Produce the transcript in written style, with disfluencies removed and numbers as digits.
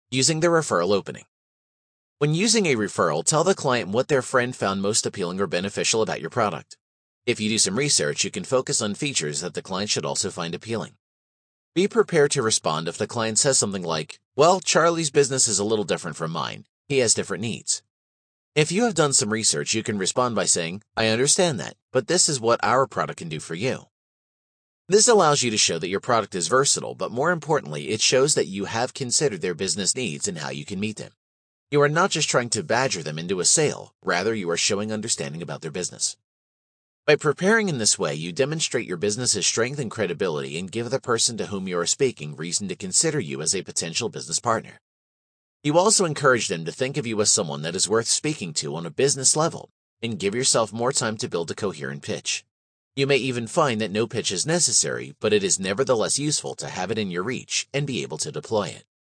Using the referral opening. When using a referral, tell the client what their friend found most appealing or beneficial about your product. If you do some research, you can focus on features that the client should also find appealing. Be prepared to respond if the client says something like, "Well, Charlie's business is a little different from mine. He has different needs." If you have done some research, you can respond by saying, "I understand that, but this is what our product can do for you." This allows you to show that your product is versatile, but more importantly, it shows that you have considered their business needs and how you can meet them. You are not just trying to badger them into a sale, rather you are showing understanding about their business. By preparing in this way, you demonstrate your business's strength and credibility and give the person to whom you are speaking reason to consider you as a potential business partner. You also encourage them to think of you as someone that is worth speaking to on a business level, and give yourself more time to build a coherent pitch. You may even find that no pitch is necessary, but it is nevertheless useful to have it in your reach and be able to deploy it.